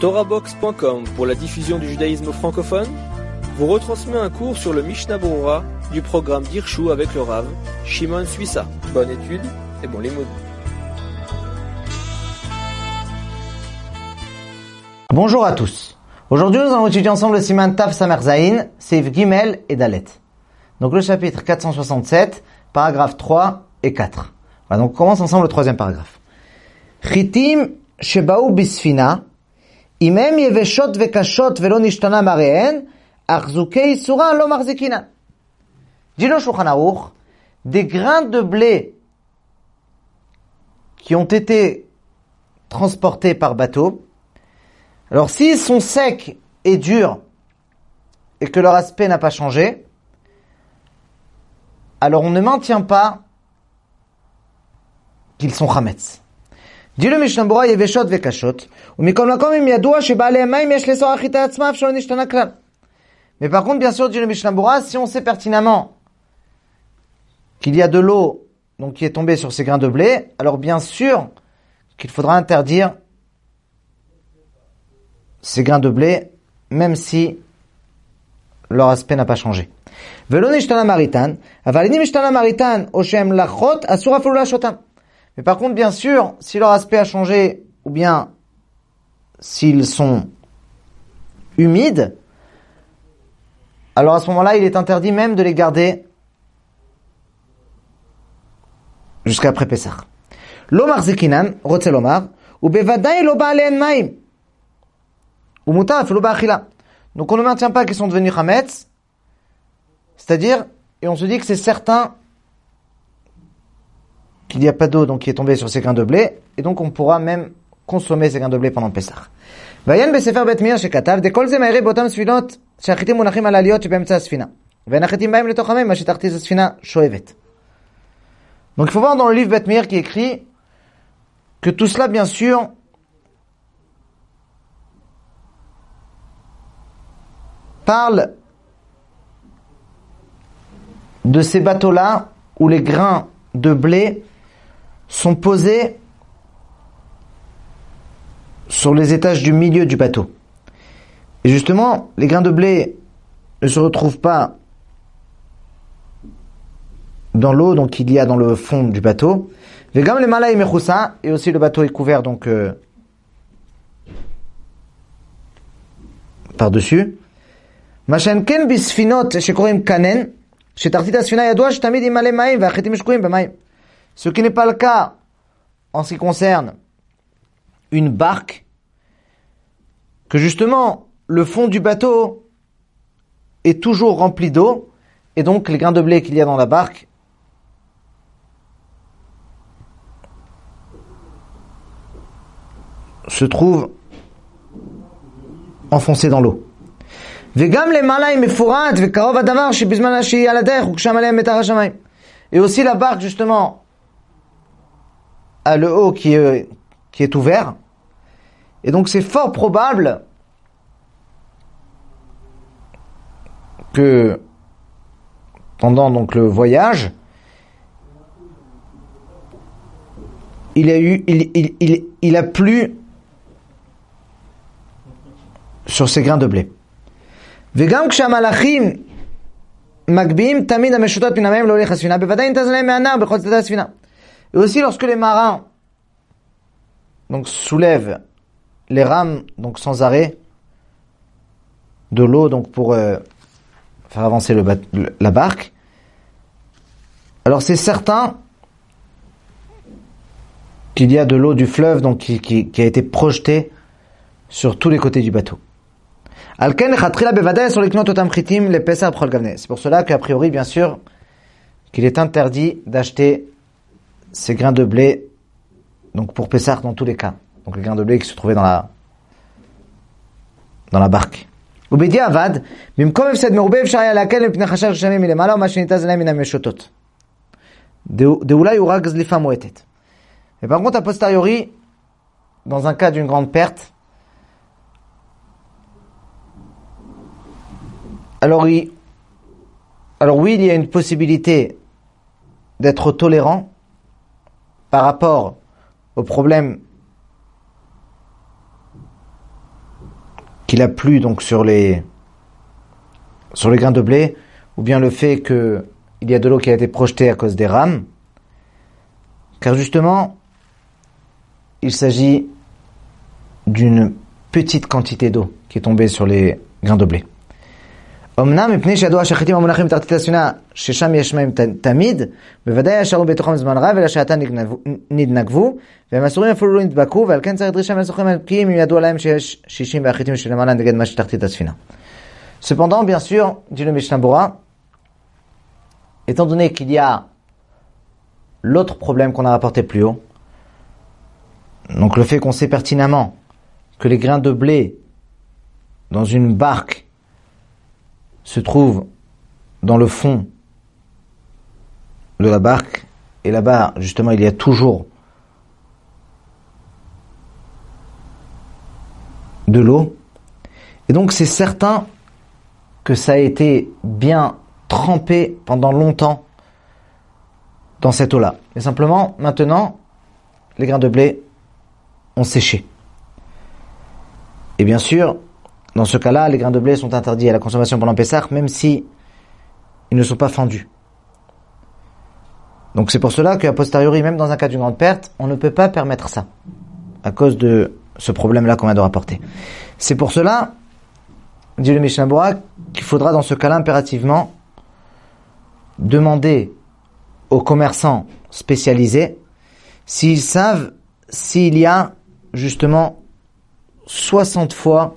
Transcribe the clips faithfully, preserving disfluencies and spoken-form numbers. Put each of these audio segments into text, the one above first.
Torahbox point com pour la diffusion du judaïsme francophone vous retransmet un cours sur le Mishnah Berurah du programme d'Hirshu avec le Rav Shimon Suissa. Bonne étude et bon limoud. Bonjour à tous. Aujourd'hui, nous allons étudier ensemble le Siman Tav Samer Zayin, Seif Gimel et Dalet. Donc le chapitre quatre cent soixante-sept, paragraphes trois et quatre. Voilà, donc on commence ensemble le troisième paragraphe. Chitim shebaou bisfina, imem yeveshot vekashot velo nishtana marehen, achzukei sura lo marzikina. Dit le Shulchan Aruch, des grains de blé qui ont été transportés par bateau. Alors s'ils sont secs et durs et que leur aspect n'a pas changé, alors on ne maintient pas qu'ils sont chametz. Dit le Mishnah Berurah yeveshot vekashot, umikol makom im yadua sheba'alei mayim yesh lesor achita atzma shelo nishtana klal. Mais par contre, bien sûr, dit le Mishnah Berurah, si on sait pertinemment qu'il y a de l'eau donc qui est tombée sur ces grains de blé, alors bien sûr qu'il faudra interdire ces grains de blé, même si leur aspect n'a pas changé. Velo nishtana maritan, aval ini nishtana maritan oshem lachot asur afilu lashotam. Mais par contre, bien sûr, si leur aspect a changé, ou bien s'ils sont humides, alors à ce moment-là, il est interdit même de les garder jusqu'après Pessah. Lo marzikinan, rotze lomar, ou bevadai lo ba'alein maim. Ou mutar afilu ba'achila. Donc on ne maintient pas qu'ils sont devenus chametz, c'est-à-dire, et on se dit que c'est certain qu'il n'y a pas d'eau donc qui est tombée sur ces grains de blé, et donc on pourra même consommer ces grains de blé pendant Pessah. Vayan besefer bet Meir shekatav de kol ze ma'ire botam sfinot she'achitim munachim al aliyot shebe'emtza asfina ve'nachitim ba'im letoch hamim ma shetartiz asfina shoevet. Donc il faut voir dans le livre Bet Meir qui écrit que tout cela bien sûr parle de ces bateaux-là où les grains de blé sont posés sur les étages du milieu du bateau. Et justement, les grains de blé ne se retrouvent pas dans l'eau, donc il y a dans le fond du bateau. Vegam le malay mechoussa, et aussi le bateau est couvert donc euh, par-dessus. Machenken bisfinot shekorim kanen, shetartit asfina yadua shetamid imale maim ve'achitim shkuim b'maim. Ce qui n'est pas le cas en ce qui concerne une barque, que justement le fond du bateau est toujours rempli d'eau, et donc les grains de blé qu'il y a dans la barque se trouvent enfoncés dans l'eau. Et aussi la barque justement a le haut qui est, qui est ouvert, et donc c'est fort probable que pendant donc le voyage il a eu il, il, il, il a plu sur ces grains de blé. Vegam kshamalachim magbim tamid ameshutot min hamayim lo yolech hasfina bevadai nitaz lehem me'anar bechol tzadei hasfina. Et aussi lorsque les marins donc soulèvent les rames donc sans arrêt de l'eau donc pour euh, faire avancer le, le, la barque, alors c'est certain qu'il y a de l'eau du fleuve donc qui, qui, qui a été projetée sur tous les côtés du bateau. C'est pour cela qu'a priori bien sûr qu'il est interdit d'acheter ces grains de blé donc pour Pessah dans tous les cas, donc les grains de blé qui se trouvaient dans la dans la barque. Mais par contre a posteriori, dans un cas d'une grande perte, alors il, alors oui il y a une possibilité d'être tolérant par rapport au problème qu'il a plu donc sur les sur les grains de blé, ou bien le fait que il y a de l'eau qui a été projetée à cause des rames, car justement, il s'agit d'une petite quantité d'eau qui est tombée sur les grains de blé. אמנם מפני שידוע שהחיטים המונחים בתחתית הספינה ששם יש מים תמיד, בוודאי ישארו בתוכם זמן רב אלא שעתה נתנגבו והם אסורים אפילו לא נדבקו, ועל כן צריך דרישה מהסוחרים הבקיעים אם ידוע להם שיש שישים והחיטים שלמעלה נגד מה שתחתית הספינה. Cependant, bien sûr, dit le Mishnah Bora, étant donné qu'il y a l'autre problème qu'on a rapporté plus haut, donc le fait qu'on sait pertinemment que les grains de blé dans une barque se trouvent dans le fond de la barque, et là-bas, justement, il y a toujours de l'eau, et donc c'est certain que ça a été bien trempé pendant longtemps dans cette eau-là. Mais simplement, maintenant, les grains de blé ont séché. Et bien sûr, dans ce cas-là, les grains de blé sont interdits à la consommation pendant Pessah, même si ils ne sont pas fendus. Donc c'est pour cela qu'à posteriori, même dans un cas d'une grande perte, on ne peut pas permettre ça, à cause de ce problème-là qu'on vient de rapporter. C'est pour cela, dit le Mishnah Bora, qu'il faudra dans ce cas-là impérativement demander aux commerçants spécialisés s'ils savent s'il y a justement soixante fois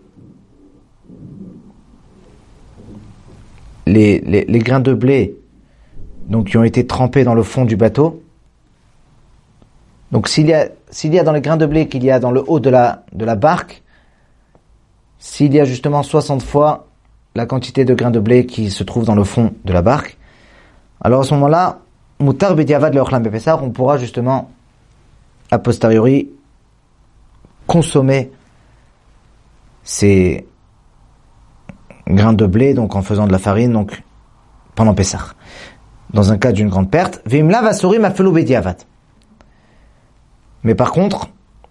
Les, les, les grains de blé donc qui ont été trempés dans le fond du bateau. Donc s'il y a s'il y a dans les grains de blé qu'il y a dans le haut de la de la barque, s'il y a justement soixante fois la quantité de grains de blé qui se trouve dans le fond de la barque, alors à ce moment-là, mutar b'diavad le'ochlam bepessar, on pourra justement a posteriori consommer ces grains de blé, donc en faisant de la farine, donc pendant Pessah. Dans un cas d'une grande perte, veimla vasorim afelu bediavad. Mais par contre,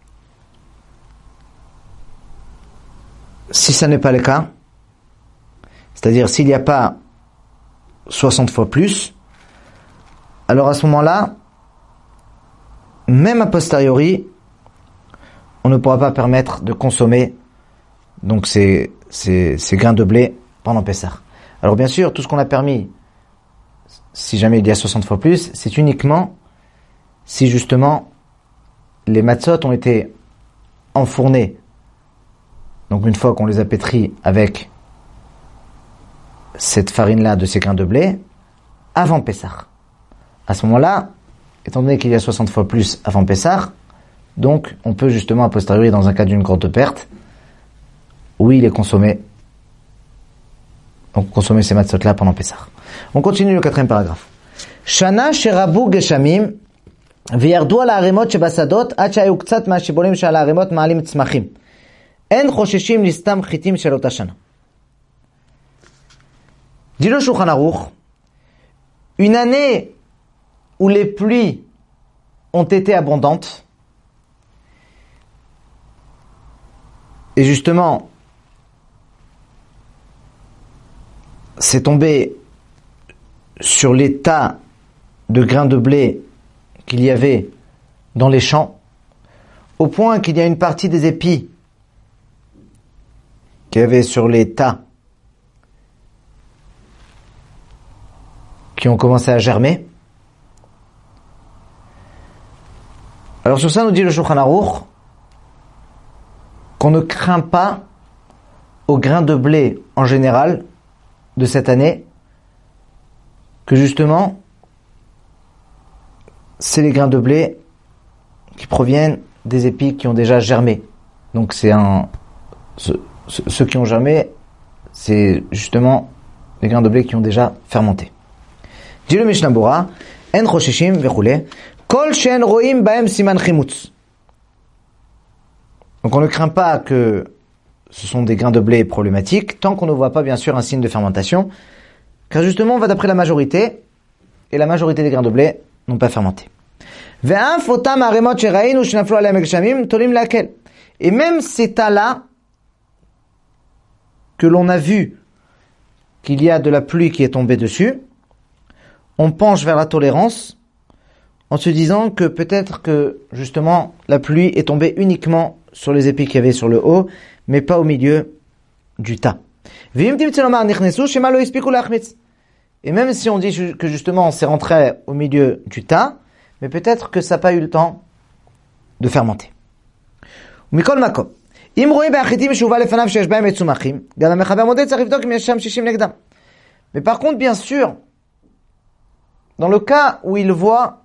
si ça n'est pas le cas, c'est-à-dire s'il n'y a pas soixante fois plus, alors à ce moment-là, même a posteriori, on ne pourra pas permettre de consommer donc ces Ces, ces grains de blé pendant Pessah. Alors bien sûr, tout ce qu'on a permis, si jamais il y a soixante fois plus, c'est uniquement si justement les matzot ont été enfournés. Donc une fois qu'on les a pétris avec cette farine-là de ces grains de blé, avant Pessah. À ce moment-là, étant donné qu'il y a soixante fois plus avant Pessah, donc on peut justement a posteriori, dans un cas d'une grande perte, oui, il est consommé. Donc, consommer ces matzot-là pendant Pessah. On continue le quatrième paragraphe. Shana sherabu geshamim v'yardu al ha'aremot shebasadot ad shayu ktsat ma'ashibolim shel ha'aremot ma'alim tzmachim. En chosheshim listam chitim shel ota shana. Dit le Shulchan Aruch, une année où les pluies ont été abondantes, et justement, c'est tombé sur les tas de grains de blé qu'il y avait dans les champs, au point qu'il y a une partie des épis qu'il y avait sur les tas qui ont commencé à germer. Alors sur ça, nous dit le Shulchan Aruch qu'on ne craint pas aux grains de blé en général de cette année, que justement c'est les grains de blé qui proviennent des épis qui ont déjà germé. Donc c'est un ce, ce, ceux qui ont germé, c'est justement les grains de blé qui ont déjà fermenté. Dit le Mishnah Bora, en choshishim vechule kol she'en roim baem siman chimutz. Donc on ne craint pas que ce sont des grains de blé problématiques, tant qu'on ne voit pas bien sûr un signe de fermentation, car justement on va d'après la majorité, et la majorité des grains de blé n'ont pas fermenté. Et même ces tas-là, que l'on a vu qu'il y a de la pluie qui est tombée dessus, on penche vers la tolérance en se disant que peut-être que justement la pluie est tombée uniquement sur les épis qu'il y avait sur le haut, mais pas au milieu du tas. Et même si on dit que justement c'est rentré au milieu du tas, mais peut-être que ça n'a pas eu le temps de fermenter. Mais par contre, bien sûr, dans le cas où il voit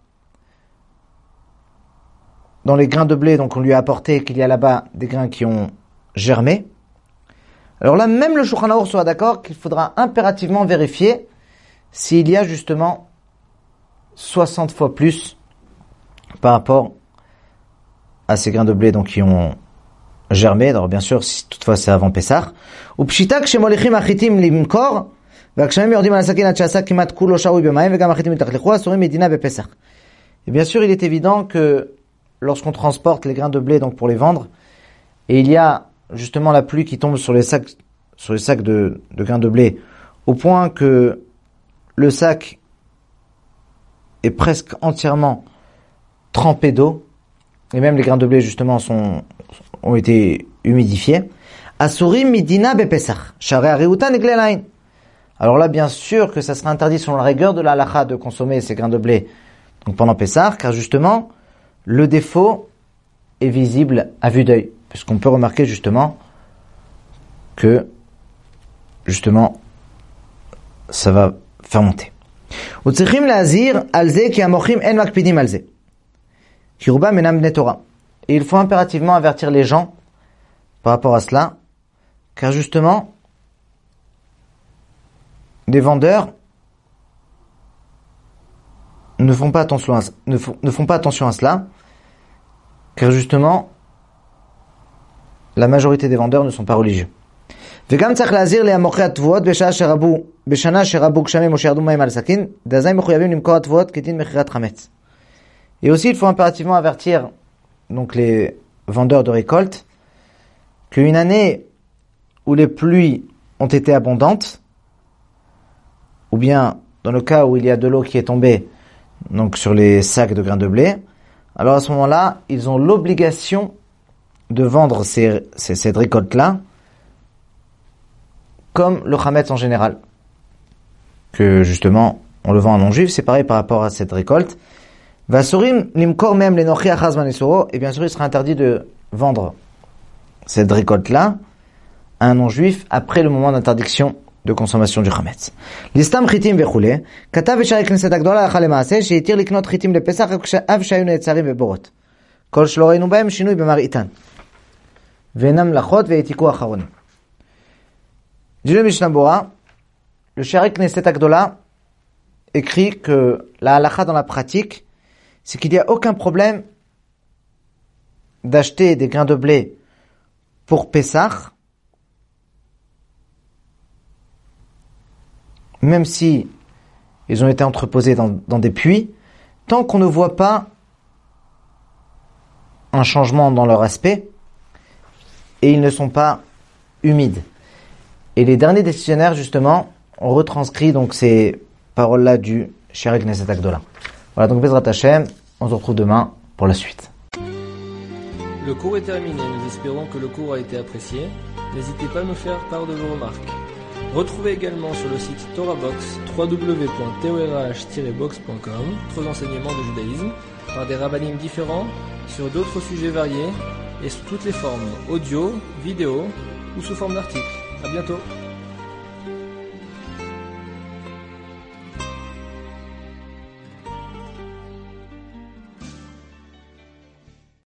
dans les grains de blé, donc on lui a apporté qu'il y a là-bas des grains qui ont germé, alors là, même le Shulchan Aruch sera d'accord qu'il faudra impérativement vérifier s'il y a justement soixante fois plus par rapport à ces grains de blé donc qui ont germé. Alors bien sûr, si toutefois c'est avant Pessah. Ou pshita kshemolichim achitim limkor, v'akshamim yordim al sakin ad she'asa kimat kulo shaui b'mayim v'gam achitim yitachlichu asurim medina bepesach. Et bien sûr, il est évident que lorsqu'on transporte les grains de blé donc pour les vendre, et il y a justement la pluie qui tombe sur les sacs, sur les sacs de, de grains de blé, au point que le sac est presque entièrement trempé d'eau, et même les grains de blé justement sont, ont été humidifiés. Asurim midina bepesach, share ariuta neglelain. Alors là, bien sûr que ça sera interdit selon la rigueur de la halacha de consommer ces grains de blé donc pendant Pessah, car justement, le défaut est visible à vue d'œil, puisqu'on peut remarquer justement que justement ça va fermenter. Et il faut impérativement avertir les gens par rapport à cela, car justement les vendeurs ne font pas attention à, ne font, ne font pas attention à cela, car justement la majorité des vendeurs ne sont pas religieux. Et aussi il faut impérativement avertir donc les vendeurs de récolte qu'une année où les pluies ont été abondantes, ou bien dans le cas où il y a de l'eau qui est tombée donc sur les sacs de grains de blé, alors à ce moment-là, ils ont l'obligation de vendre ces, ces, cette récolte-là comme le chametz en général. Que justement, on le vend à non-juif, c'est pareil par rapport à cette récolte. Vasurim limkor mem lenochi achaz manesuro, et bien sûr, il sera interdit de vendre cette récolte-là à un non-juif après le moment d'interdiction de consommation du chametz. Listam chitim vechule, katav b'shari knesset agdola lacha lemaaseh, sheyitir liknot chitim lepesach av shayu neetzarim beborot. Kol shelo reinu bahem shinui b'maritan. Ve'enam lachot ve'etiku acharonim. Dit le Mishnah Bora, le Shari Knesset Agdola écrit que la halakha dans la pratique, c'est qu'il n'y a aucun problème d'acheter des grains de blé pour Pessah, même si ils ont été entreposés dans, dans des puits, tant qu'on ne voit pas un changement dans leur aspect et ils ne sont pas humides. Et les derniers décisionnaires, justement, ont retranscrit donc ces paroles-là du Shari Knesset Agdola. Voilà, donc Bezrat Hashem, on se retrouve demain pour la suite. Le cours est terminé, nous espérons que le cours a été apprécié. N'hésitez pas à nous faire part de vos remarques. Retrouvez également sur le site TorahBox, w w w point torah tiret box point com, d'autres enseignements de judaïsme, par des rabbinim différents, sur d'autres sujets variés, et sous toutes les formes, audio, vidéo, ou sous forme d'articles. À bientôt.